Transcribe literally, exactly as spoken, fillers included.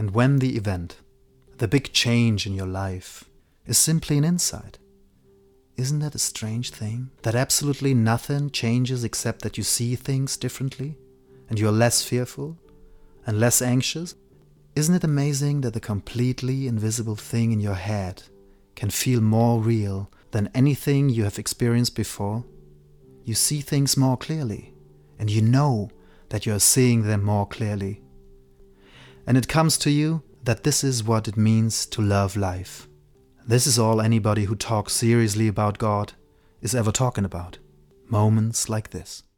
And when the event, the big change in your life, is simply an insight, isn't that a strange thing? That absolutely nothing changes except that you see things differently and you're less fearful and less anxious? Isn't it amazing that the completely invisible thing in your head can feel more real than anything you have experienced before? You see things more clearly, and you know that you are seeing them more clearly. And it comes to you that this is what it means to love life. This is all anybody who talks seriously about God is ever talking about. Moments like this.